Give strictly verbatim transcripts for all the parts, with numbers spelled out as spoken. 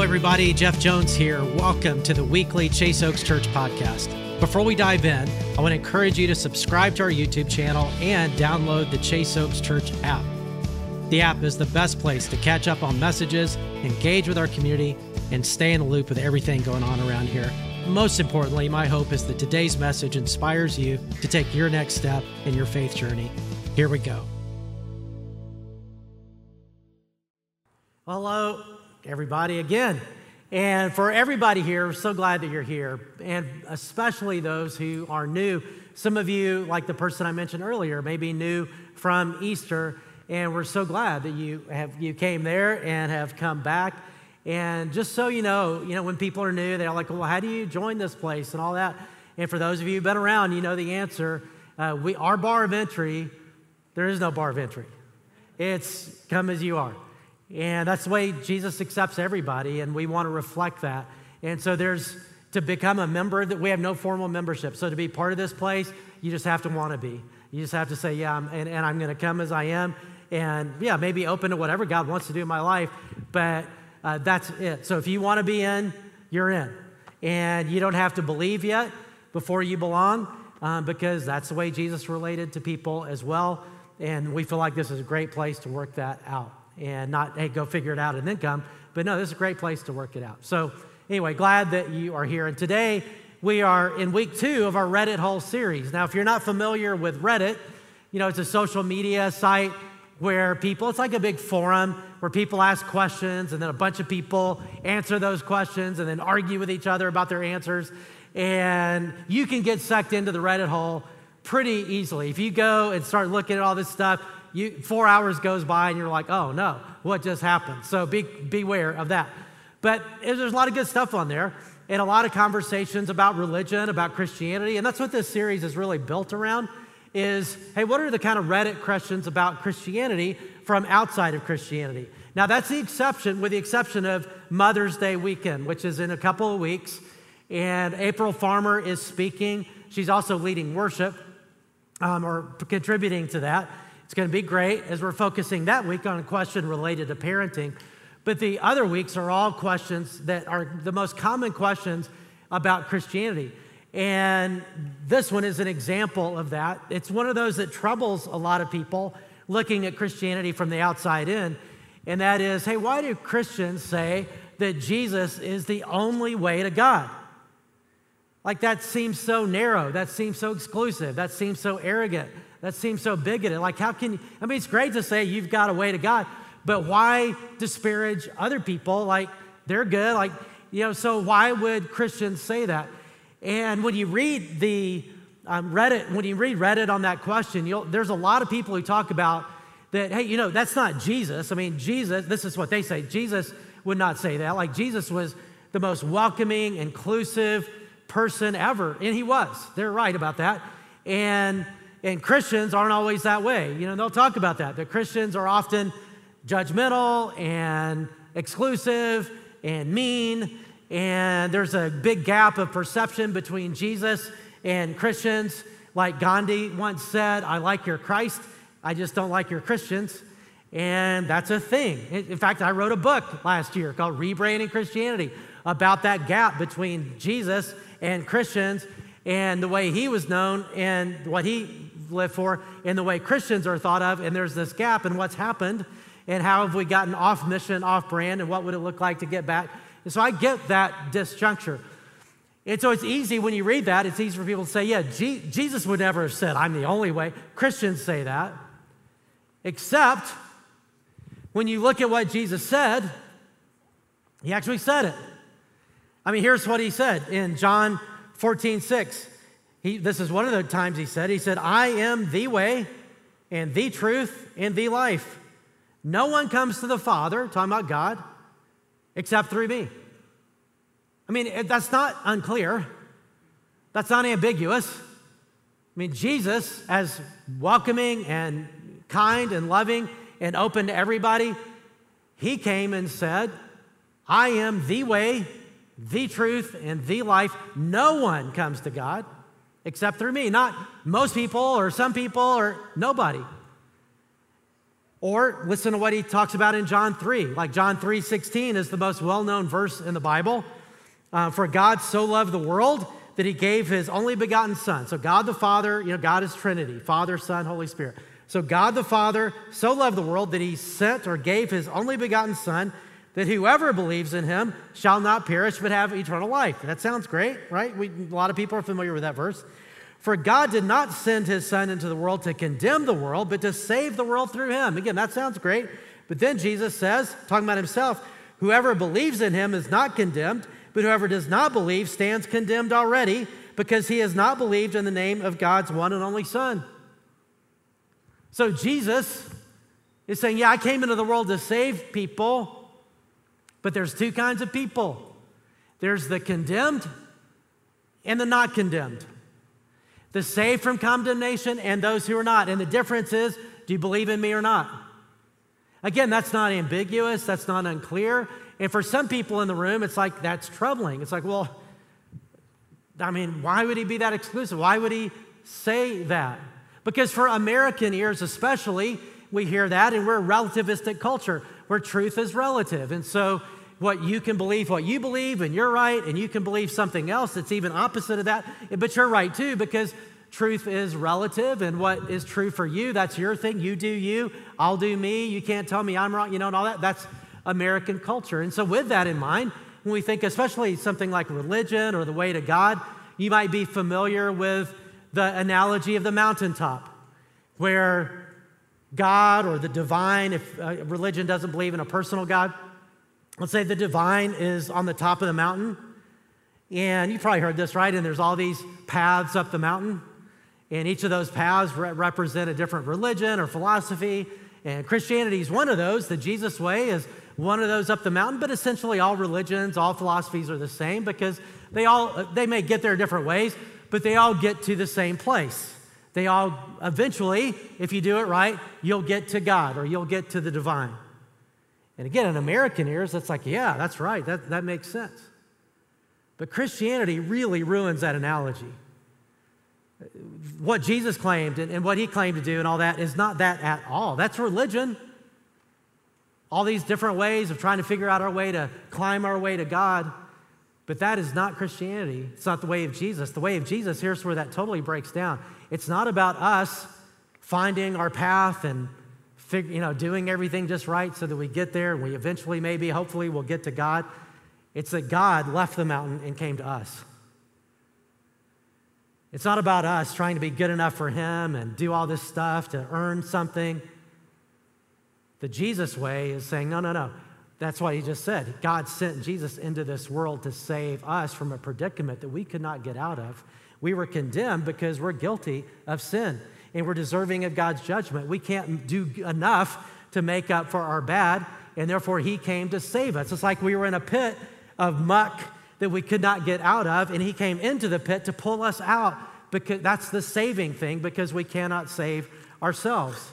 everybody. Jeff Jones here. Welcome to the weekly Chase Oaks Church podcast. Before we dive in, I want to encourage you to subscribe to our YouTube channel and download the Chase Oaks Church app. The app is the best place to catch up on messages, engage with our community, and stay in the loop with everything going on around here. Most importantly, my hope is that today's message inspires you to take your next step in your faith journey. Here we go. Hello, everybody again. And for everybody here, we're so glad that you're here, and especially those who are new. Some of you, like the person I mentioned earlier, may be new from Easter, and we're so glad that you have you came there and have come back. And just so you know, you know, when people are new, they're like, well, how do you join this place and all that? And for those of you who've been around, you know the answer. Uh, we, our bar of entry, there is no bar of entry. It's come as you are. And that's the way Jesus accepts everybody, and we want to reflect that. And so there's, to become a member, that we have no formal membership. So to be part of this place, you just have to want to be. You just have to say, yeah, I'm, and, and I'm going to come as I am. And yeah, maybe open to whatever God wants to do in my life, but uh, that's it. So if you want to be in, you're in. And you don't have to believe yet before you belong, um, because that's the way Jesus related to people as well. And we feel like this is a great place to work that out. And not, hey, go figure it out and then come. But no, this is a great place to work it out. So anyway, glad that you are here. And today we are in week two of our Reddit Hole series. Now, if you're not familiar with Reddit, you know, it's a social media site where people, it's like a big forum where people ask questions and then a bunch of people answer those questions and then argue with each other about their answers. And you can get sucked into the Reddit hole pretty easily. If you go and start looking at all this stuff, You, four hours goes by and you're like, oh no, what just happened? So be, beware of that. But there's a lot of good stuff on there and a lot of conversations about religion, about Christianity. And that's what this series is really built around is, hey, what are the kind of Reddit questions about Christianity from outside of Christianity? Now that's the exception, with the exception of Mother's Day weekend, which is in a couple of weeks. And April Farmer is speaking. She's also leading worship um, or contributing to that. It's going to be great as we're focusing that week on a question related to parenting. But the other weeks are all questions that are the most common questions about Christianity. And this one is an example of that. It's one of those that troubles a lot of people looking at Christianity from the outside in. And that is, hey, why do Christians say that Jesus is the only way to God? Like that seems so narrow. That seems so exclusive. That seems so arrogant. That seems so bigoted. Like, how can you, I mean, it's great to say you've got a way to God, but why disparage other people? Like, they're good. Like, you know, so why would Christians say that? And when you read the um, Reddit, when you read Reddit on that question, you'll, there's a lot of people who talk about that, hey, you know, that's not Jesus. I mean, Jesus, this is what they say. Jesus would not say that. Like, Jesus was the most welcoming, inclusive person ever. And he was. They're right about that. And And Christians aren't always that way. You know, they'll talk about that. The Christians are often judgmental and exclusive and mean. And there's a big gap of perception between Jesus and Christians. Like Gandhi once said, I like your Christ, I just don't like your Christians. And that's a thing. In fact, I wrote a book last year called Rebranding Christianity about that gap between Jesus and Christians and the way he was known and what he lived for and the way Christians are thought of. And there's this gap in what's happened and how have we gotten off mission, off brand, and what would it look like to get back? And so I get that disjuncture. And so it's easy when you read that, it's easy for people to say, yeah, G- Jesus would never have said, I'm the only way. Christians say that. Except when you look at what Jesus said, he actually said it. I mean, here's what he said in John fourteen six. He, this is one of the times he said, he said, I am the way and the truth and the life. No one comes to the Father, talking about God, except through me. I mean, that's not unclear. That's not ambiguous. I mean, Jesus, as welcoming and kind and loving and open to everybody, he came and said, I am the way, the truth, and the life. No one comes to God except through me. Not most people or some people or nobody. Or listen to what he talks about in John three. Like John three sixteen is the most well-known verse in the Bible. Uh, For God so loved the world that he gave his only begotten Son. So God the Father, you know, God is Trinity, Father, Son, Holy Spirit. So God the Father so loved the world that he sent or gave his only begotten Son, that whoever believes in him shall not perish but have eternal life. That sounds great, right? We, a lot of people are familiar with that verse. For God did not send his Son into the world to condemn the world, but to save the world through him. Again, that sounds great. But then Jesus says, talking about himself, whoever believes in him is not condemned, but whoever does not believe stands condemned already, because he has not believed in the name of God's one and only Son. So Jesus is saying, yeah, I came into the world to save people, but there's two kinds of people. There's the condemned and the not condemned. The saved from condemnation and those who are not. And the difference is, do you believe in me or not? Again, that's not ambiguous. That's not unclear. And for some people in the room, it's like, that's troubling. It's like, well, I mean, why would he be that exclusive? Why would he say that? Because for American ears especially, we hear that, and we're a relativistic culture where truth is relative. And so what you can believe, what you believe, and you're right, and you can believe something else that's even opposite of that, but you're right too, because truth is relative, and what is true for you, that's your thing. You do you, I'll do me. You can't tell me I'm wrong, you know, and all that. That's American culture. And so with that in mind, when we think especially something like religion or the way to God, you might be familiar with the analogy of the mountaintop, where God or the divine, if uh, religion doesn't believe in a personal God, let's say the divine is on the top of the mountain, and you probably heard this, right? And there's all these paths up the mountain, and each of those paths re- represent a different religion or philosophy, and Christianity is one of those. The Jesus way is one of those up the mountain, but essentially all religions, all philosophies are the same, because they all, they may get there different ways, but they all get to the same place. They all, eventually, if you do it right, you'll get to God, or you'll get to the divine. And again, in American ears, that's like, yeah, that's right, that, that makes sense. But Christianity really ruins that analogy. What Jesus claimed and, and what he claimed to do and all that is not that at all. That's religion. All these different ways of trying to figure out our way to climb our way to God. But that is not Christianity. It's not the way of Jesus. The way of Jesus, here's where that totally breaks down. It's not about us finding our path and fig- you know, doing everything just right so that we get there and we eventually, maybe, hopefully, will get to God. It's that God left the mountain and came to us. It's not about us trying to be good enough for him and do all this stuff to earn something. The Jesus way is saying, no, no, no. That's what he just said. God sent Jesus into this world to save us from a predicament that we could not get out of. We were condemned because we're guilty of sin, and we're deserving of God's judgment. We can't do enough to make up for our bad, and therefore he came to save us. It's like we were in a pit of muck that we could not get out of, and he came into the pit to pull us out, because that's the saving thing, because we cannot save ourselves.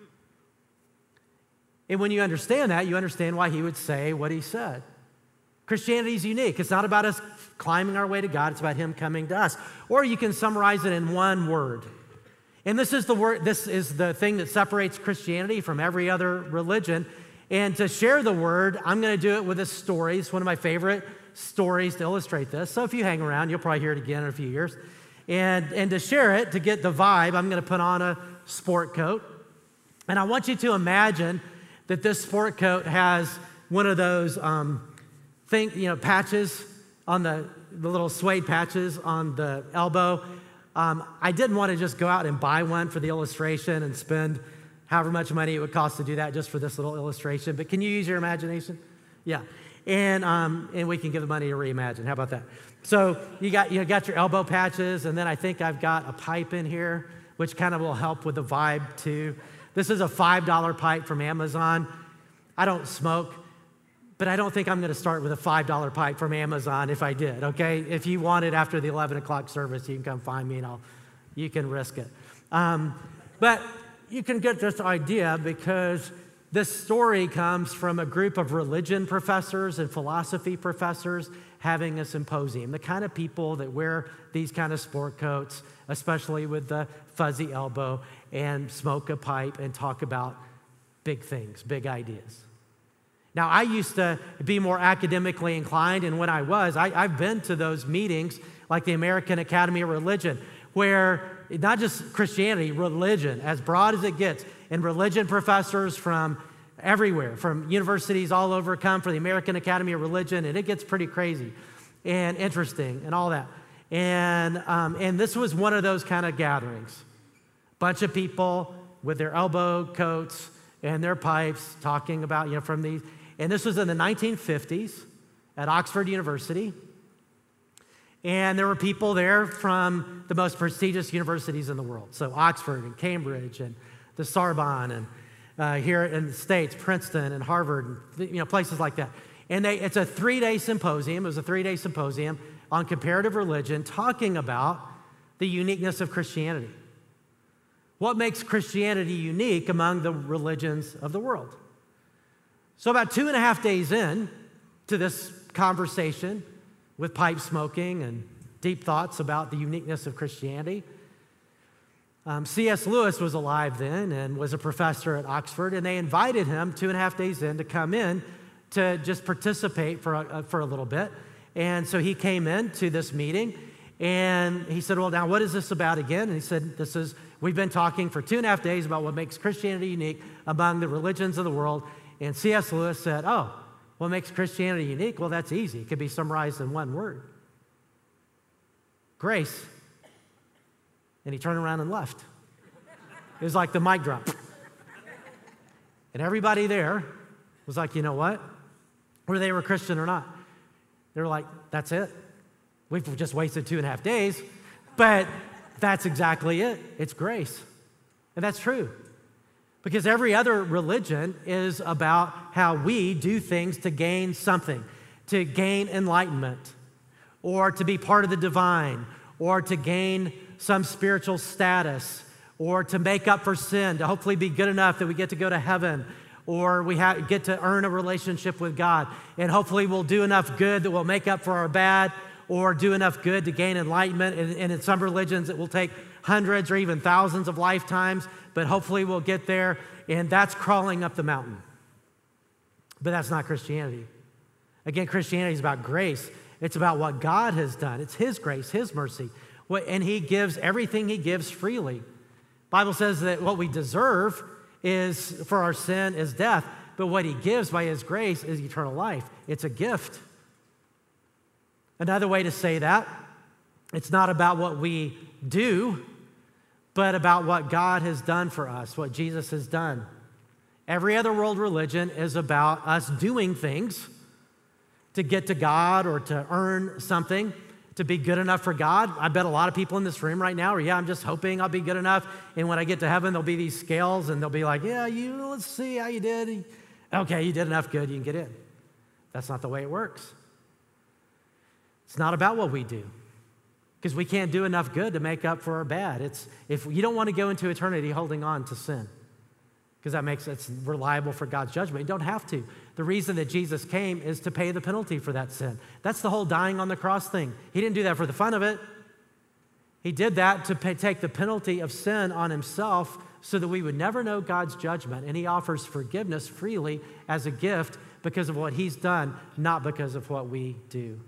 And when you understand that, you understand why he would say what he said. Christianity is unique. It's not about us climbing our way to God. It's about him coming to us. Or you can summarize it in one word. And this is the word, this is the thing that separates Christianity from every other religion. And to share the word, I'm going to do it with a story. It's one of my favorite stories to illustrate this. So if you hang around, you'll probably hear it again in a few years. And, and to share it, to get the vibe, I'm going to put on a sport coat. And I want you to imagine that this sport coat has one of those um, thing, you know, patches on the, the little suede patches on the elbow. Um, I didn't want to just go out and buy one for the illustration and spend however much money it would cost to do that just for this little illustration. But can you use your imagination? Yeah. And um, and we can give the money to reimagine. How about that? So you got you got your elbow patches, and then I think I've got a pipe in here, which kind of will help with the vibe too. This is a five dollar pipe from Amazon. I don't smoke, but I don't think I'm going to start with a five dollar pipe from Amazon if I did, okay? If you want it after the eleven o'clock service, you can come find me and I'll, you can risk it. Um, but you can get this idea because this story comes from a group of religion professors and philosophy professors having a symposium, the kind of people that wear these kind of sport coats, especially with the fuzzy elbow, and smoke a pipe and talk about big things, big ideas. Now, I used to be more academically inclined, and when I was, I, I've been to those meetings like the American Academy of Religion, where not just Christianity, religion, as broad as it gets, and religion professors from everywhere, from universities all over come for the American Academy of Religion, and it gets pretty crazy and interesting and all that. And, um, and this was one of those kind of gatherings. Bunch of people with their elbow coats and their pipes talking about, you know, from these. And this was in the nineteen fifties at Oxford University. And there were people there from the most prestigious universities in the world. So Oxford and Cambridge and the Sorbonne and uh, here in the States, Princeton and Harvard, and, you know, places like that. And they, it's a three-day symposium. It was a three-day symposium on comparative religion talking about the uniqueness of Christianity. What makes Christianity unique among the religions of the world? So about two and a half days in to this conversation with pipe smoking and deep thoughts about the uniqueness of Christianity, um, C S Lewis was alive then and was a professor at Oxford, and they invited him two and a half days in to come in to just participate for a, for a little bit. And so he came in to this meeting, and he said, well, now what is this about again? And he said, this is, we've been talking for two and a half days about what makes Christianity unique among the religions of the world. And C S Lewis said, oh, what makes Christianity unique? Well, that's easy. It could be summarized in one word. Grace. And he turned around and left. It was like the mic drop. And everybody there was like, you know what? Whether they were Christian or not. They were like, that's it. We've just wasted two and a half days. But that's exactly it. It's grace. And that's true. Because every other religion is about how we do things to gain something, to gain enlightenment, or to be part of the divine, or to gain some spiritual status, or to make up for sin, to hopefully be good enough that we get to go to heaven, or we ha- get to earn a relationship with God, and hopefully we'll do enough good that we'll make up for our bad, or do enough good to gain enlightenment. And, and in some religions, it will take hundreds or even thousands of lifetimes, but hopefully we'll get there, and that's crawling up the mountain. But that's not Christianity. Again, Christianity is about grace. It's about what God has done. It's His grace, His mercy, what, and He gives everything He gives freely. The Bible says that what we deserve is for our sin is death, but what He gives by His grace is eternal life. It's a gift. Another way to say that, it's not about what we do, but about what God has done for us, what Jesus has done. Every other world religion is about us doing things to get to God or to earn something, to be good enough for God. I bet a lot of people in this room right now are, yeah, I'm just hoping I'll be good enough, and when I get to heaven, there'll be these scales, and they'll be like, yeah, you, let's see how you did. Okay, you did enough good, you can get in. That's not the way it works. It's not about what we do, because we can't do enough good to make up for our bad. It's if you don't want to go into eternity holding on to sin, because that makes it reliable for God's judgment. You don't have to. The reason that Jesus came is to pay the penalty for that sin. That's the whole dying on the cross thing. He didn't do that for the fun of it. He did that to pay, take the penalty of sin on Himself so that we would never know God's judgment. And He offers forgiveness freely as a gift because of what He's done, not because of what we do.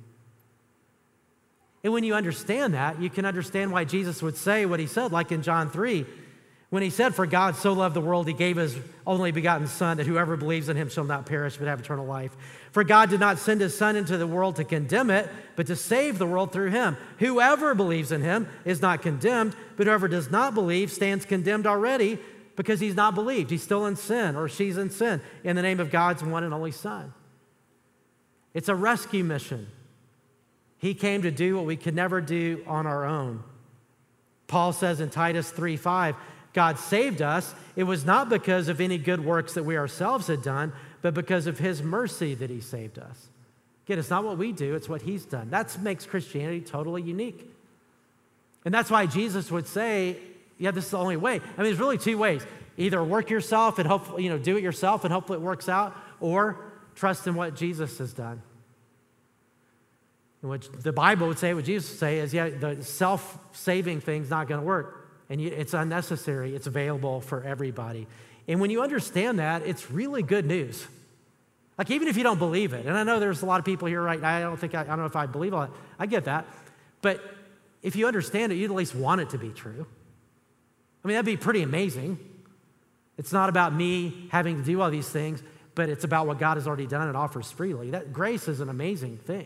And when you understand that, you can understand why Jesus would say what He said, like in John three, when He said, for God so loved the world, He gave His only begotten Son, that whoever believes in Him shall not perish, but have eternal life. For God did not send His Son into the world to condemn it, but to save the world through Him. Whoever believes in Him is not condemned, but whoever does not believe stands condemned already because he's not believed. He's still in sin, or she's in sin, in the name of God's one and only Son. It's a rescue mission. He came to do what we could never do on our own. Paul says in Titus three five, God saved us. It was not because of any good works that we ourselves had done, but because of His mercy that He saved us. Again, it's not what we do, it's what He's done. That makes Christianity totally unique. And that's why Jesus would say, yeah, this is the only way. I mean, there's really two ways. Either work yourself and hopefully, you know, do it yourself and hopefully it works out, or trust in what Jesus has done. And what the Bible would say, what Jesus would say is, yeah, the self-saving thing's not going to work. and you, it's unnecessary. It's available for everybody. And when you understand that, it's really good news. Like, even if you don't believe it, and I know there's a lot of people here right now, I don't think, I, I don't know if I believe all that. I get that. But if you understand it, you'd at least want it to be true. I mean, that'd be pretty amazing. It's not about me having to do all these things, but it's about what God has already done and offers freely. That grace is an amazing thing.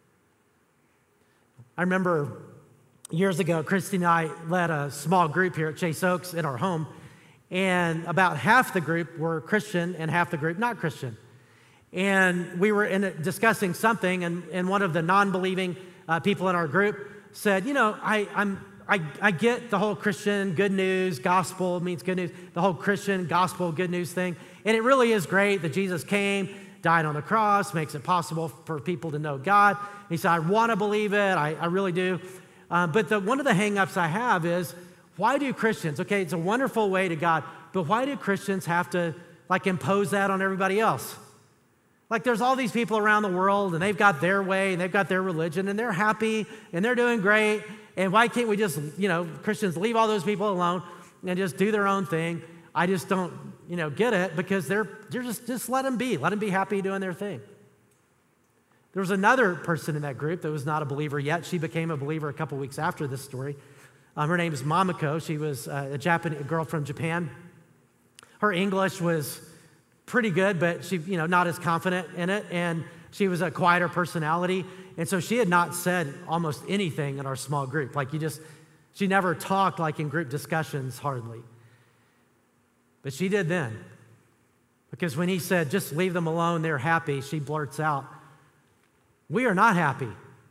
I remember years ago, Christy and I led a small group here at Chase Oaks in our home, and about half the group were Christian and half the group not Christian. And we were in a, discussing something, and, and one of the non-believing uh, people in our group said, you know, I, I'm, I, I get the whole Christian good news, gospel means good news, the whole Christian gospel good news thing. And it really is great that Jesus came, died on the cross, makes it possible for people to know God. He said, I want to believe it, I, I really do. Uh, but the, one of the hang-ups I have is, why do Christians, okay, it's a wonderful way to God, but why do Christians have to like impose that on everybody else? Like, there's all these people around the world, and they've got their way, and they've got their religion, and they're happy, and they're doing great, and why can't we just, you know, Christians leave all those people alone and just do their own thing? I just don't, you know, get it, because they're, they're just, just let them be. Let them be happy doing their thing. There was another person in that group that was not a believer yet. She became a believer a couple weeks after this story. Um, her name is Mamiko. She was uh, a Japanese a girl from Japan. Her English was pretty good, but she, you know, not as confident in it, and she was a quieter personality, and so she had not said almost anything in our small group. Like, you just, she never talked like in group discussions, hardly. But she did then, because when he said, just leave them alone, they're happy, she blurts out, we are not happy.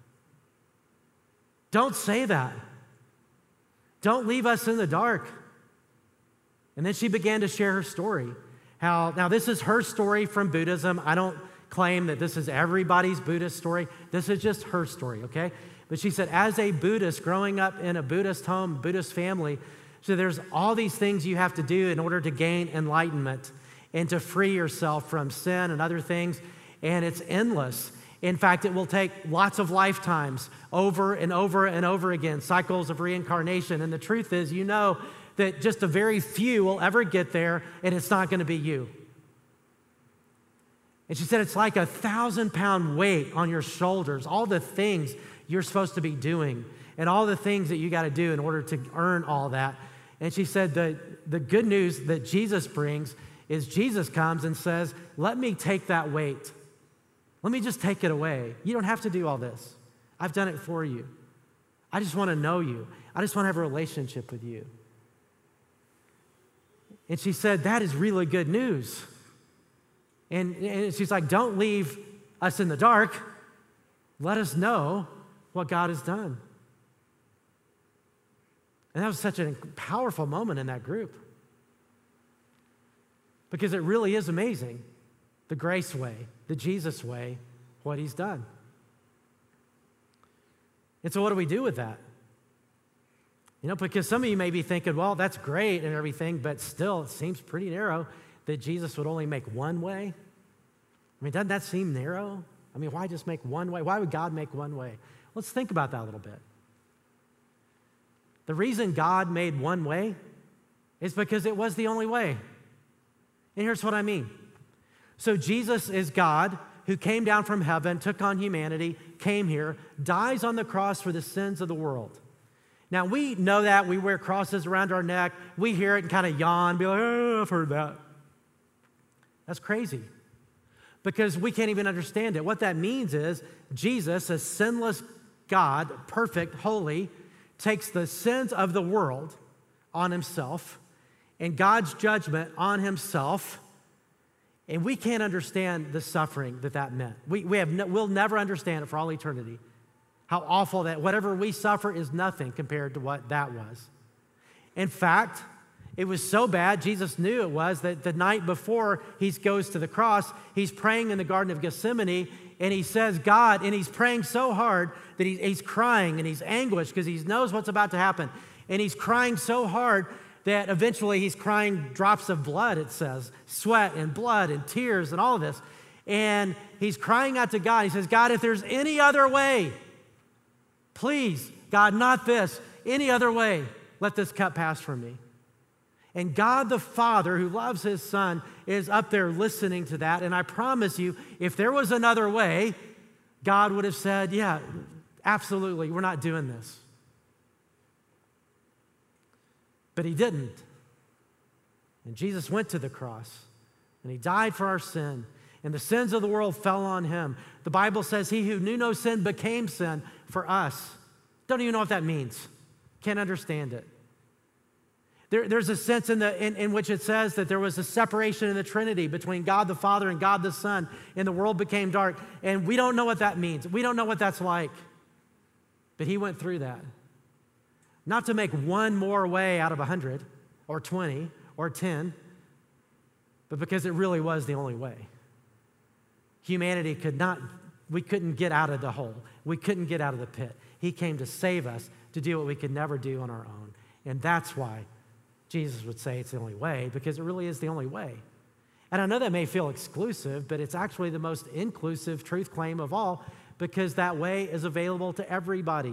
Don't say that. Don't leave us in the dark. And then she began to share her story. How, now this is her story from Buddhism. I don't claim that this is everybody's Buddhist story. This is just her story, okay? But she said, as a Buddhist, growing up in a Buddhist home, Buddhist family, so there's all these things you have to do in order to gain enlightenment and to free yourself from sin and other things, and it's endless. In fact, it will take lots of lifetimes over and over and over again, cycles of reincarnation. And the truth is, you know that just a very few will ever get there, and it's not going to be you. And she said, it's like a thousand pound weight on your shoulders, all the things you're supposed to be doing, and all the things that you got to do in order to earn all that. And she said, the, the good news that Jesus brings is Jesus comes and says, let me take that weight. Let me just take it away. You don't have to do all this. I've done it for you. I just want to know you. I just want to have a relationship with you. And she said, that is really good news. And, and she's like, don't leave us in the dark. Let us know what God has done. And that was such a powerful moment in that group. Because it really is amazing, the grace way, the Jesus way, what he's done. And so what do we do with that? You know, because some of you may be thinking, well, that's great and everything, but still it seems pretty narrow that Jesus would only make one way. I mean, doesn't that seem narrow? I mean, why just make one way? Why would God make one way? Let's think about that a little bit. The reason God made one way is because it was the only way. And here's what I mean. So Jesus is God who came down from heaven, took on humanity, came here, dies on the cross for the sins of the world. Now, we know that. We wear crosses around our neck. We hear it and kind of yawn, be like, oh, I've heard that. That's crazy because we can't even understand it. What that means is Jesus, a sinless God, perfect, holy, takes the sins of the world on himself and God's judgment on himself, and we can't understand the suffering that that meant. We, we have no, we'll never understand it for all eternity. How awful that whatever we suffer is nothing compared to what that was. In fact, it was so bad, Jesus knew it was, that the night before he goes to the cross, he's praying in the Garden of Gethsemane, and he says, God, and he's praying so hard that he, he's crying and he's anguished because he knows what's about to happen. And he's crying so hard that eventually he's crying drops of blood, it says, sweat and blood and tears and all of this. And he's crying out to God. He says, God, if there's any other way, please, God, not this, any other way. let this cup pass from me. And God the Father, who loves his Son, is up there listening to that. And I promise you, if there was another way, God would have said, yeah, absolutely, we're not doing this. But he didn't. And Jesus went to the cross, and he died for our sin, and the sins of the world fell on him. The Bible says he who knew no sin became sin for us. Don't even know what that means. Can't understand it. There, there's a sense in, the, in, in which it says that there was a separation in the Trinity between God the Father and God the Son, and the world became dark. And we don't know what that means. We don't know what that's like. But he went through that. Not to make one more way out of a hundred, or twenty, or ten, but because it really was the only way. Humanity could not, we couldn't get out of the hole. We couldn't get out of the pit. He came to save us, to do what we could never do on our own. And that's why Jesus would say it's the only way, because it really is the only way. And I know that may feel exclusive, but it's actually the most inclusive truth claim of all, because that way is available to everybody.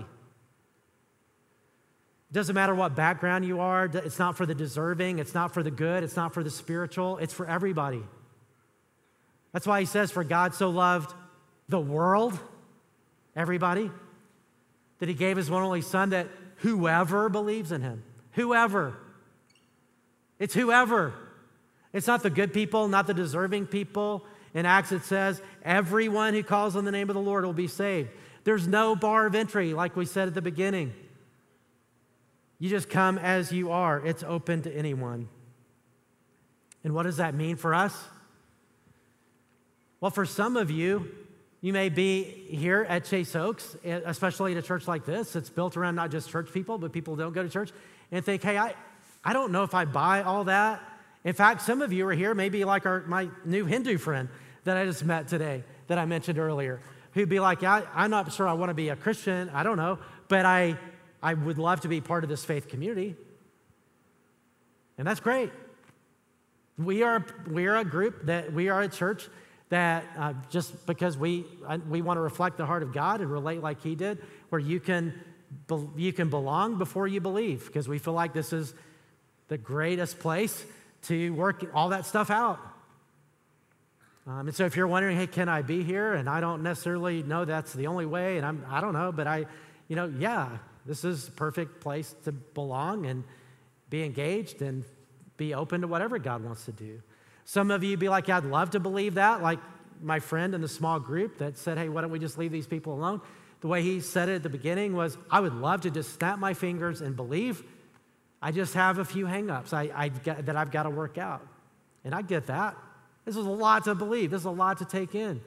It doesn't matter what background you are. It's not for the deserving. It's not for the good. It's not for the spiritual. It's for everybody. That's why he says, for God so loved the world, everybody, that he gave his one only Son, that whoever believes in him, whoever, it's whoever. It's not the good people, not the deserving people. In Acts it says, everyone who calls on the name of the Lord will be saved. There's no bar of entry, like we said at the beginning. You just come as you are. It's open to anyone. And what does that mean for us? Well, for some of you, you may be here at Chase Oaks, especially at a church like this. It's built around not just church people, but people who don't go to church, and think, hey, I, I don't know if I buy all that. In fact, some of you are here, maybe like our, my new Hindu friend that I just met today, that I mentioned earlier, who'd be like, yeah, I'm not sure I want to be a Christian. I don't know, but I, I would love to be part of this faith community. And that's great. We are, we are a group, that we are a church that uh, just because we, uh, we want to reflect the heart of God and relate like he did, where you can, be, you can belong before you believe, because we feel like this is the greatest place to work all that stuff out. Um, and so if you're wondering, hey, can I be here? And I don't necessarily know that's the only way, and I'm, I don't know, but I, you know, yeah, this is a perfect place to belong and be engaged and be open to whatever God wants to do. Some of you be like, yeah, I'd love to believe that, like my friend in the small group that said, hey, why don't we just leave these people alone? The way he said it at the beginning was, I would love to just snap my fingers and believe. I just have a few hang-ups I, I get, that I've got to work out. And I get that. This is a lot to believe. This is a lot to take in.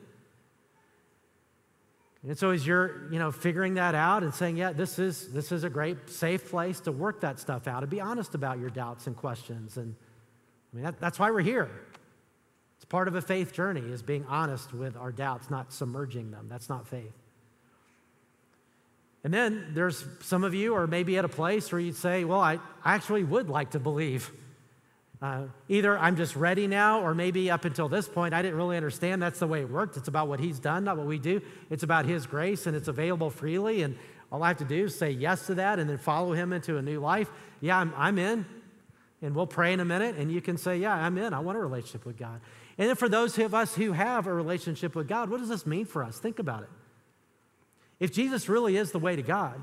And so as you're, you know, figuring that out and saying, yeah, this is, this is a great, safe place to work that stuff out and be honest about your doubts and questions. And I mean, that, that's why we're here. It's part of a faith journey, is being honest with our doubts, not submerging them. That's not faith. And then there's some of you are maybe at a place where you'd say, well, I, I actually would like to believe. Uh, either I'm just ready now, or maybe up until this point, I didn't really understand that's the way it worked. It's about what he's done, not what we do. It's about his grace, and it's available freely, and all I have to do is say yes to that and then follow him into a new life. Yeah, I'm, I'm in, and we'll pray in a minute, and you can say, yeah, I'm in. I want a relationship with God. And then for those of us who have a relationship with God, what does this mean for us? Think about it. If Jesus really is the way to God,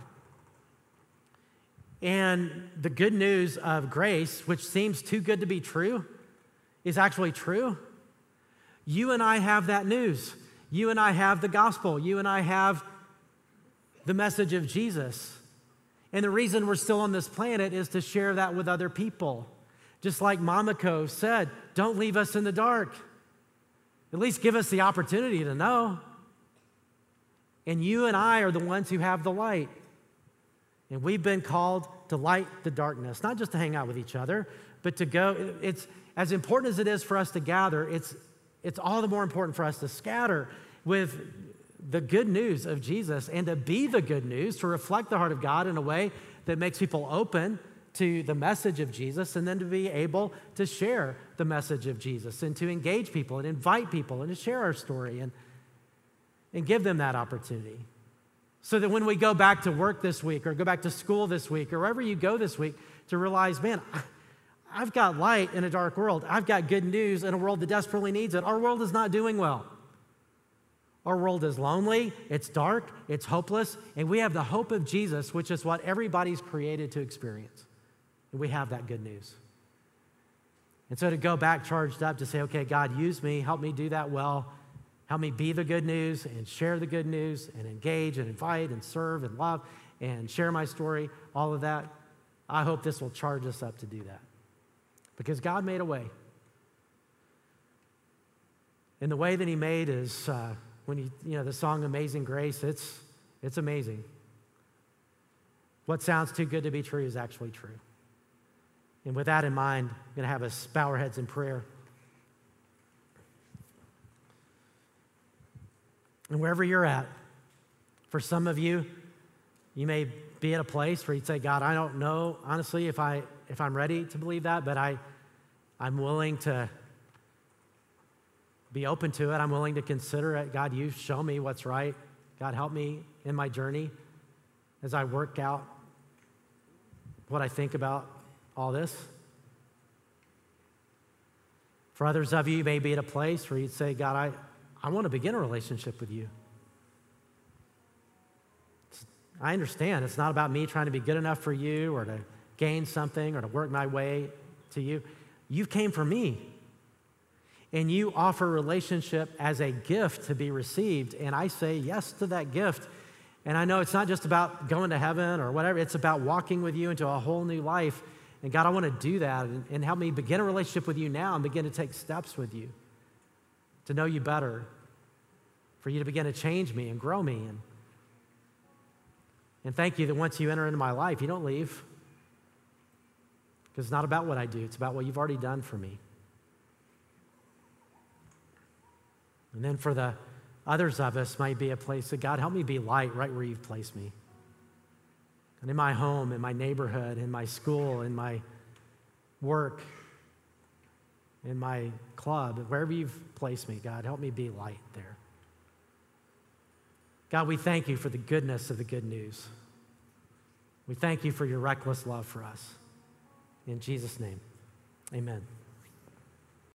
and the good news of grace, which seems too good to be true, is actually true, you and I have that news. You and I have the gospel. You and I have the message of Jesus. And the reason we're still on this planet is to share that with other people. Just like Mamako said, don't leave us in the dark. At least give us the opportunity to know. And you and I are the ones who have the light. And we've been called to light the darkness, not just to hang out with each other, but to go. It's as important as it is for us to gather, it's, it's all the more important for us to scatter with the good news of Jesus, and to be the good news, to reflect the heart of God in a way that makes people open to the message of Jesus, and then to be able to share the message of Jesus, and to engage people and invite people and to share our story and, and give them that opportunity. So that when we go back to work this week or go back to school this week or wherever you go this week, to realize, man, I've got light in a dark world. I've got good news in a world that desperately needs it. Our world is not doing well. Our world is lonely, it's dark, it's hopeless, and we have the hope of Jesus, which is what everybody's created to experience. And we have that good news. And so to go back charged up to say, okay, God, use me, help me do that well. Help me be the good news and share the good news and engage and invite and serve and love and share my story, all of that. I hope this will charge us up to do that. Because God made a way. And the way that he made is, uh, when you, you know, the song Amazing Grace, it's, it's amazing. What sounds too good to be true is actually true. And with that in mind, I'm going to have us bow our heads in prayer. And wherever you're at, for some of you, you may be at a place where you'd say, God, I don't know, honestly, if, I, if I'm ready to believe that, but I, I'm willing to be open to it. I'm willing to consider it. God, you show me what's right. God, help me in my journey as I work out what I think about all this. For others of you, you may be at a place where you'd say, God, I, I want to begin a relationship with you. It's, I understand it's not about me trying to be good enough for you or to gain something or to work my way to you. You came for me. And you offer relationship as a gift to be received. And I say yes to that gift. And I know it's not just about going to heaven or whatever. It's about walking with you into a whole new life. And God, I want to do that and, and help me begin a relationship with you now and begin to take steps with you to know you better, for you to begin to change me and grow me. And, and thank you that once you enter into my life, you don't leave. Because it's not about what I do. It's about what you've already done for me. And then for the others of us might be a place that, God, help me be light right where you've placed me. And in my home, in my neighborhood, in my school, in my work, in my club, wherever you've placed me, God, help me be light there. God, we thank you for the goodness of the good news. We thank you for your reckless love for us. In Jesus' name, amen.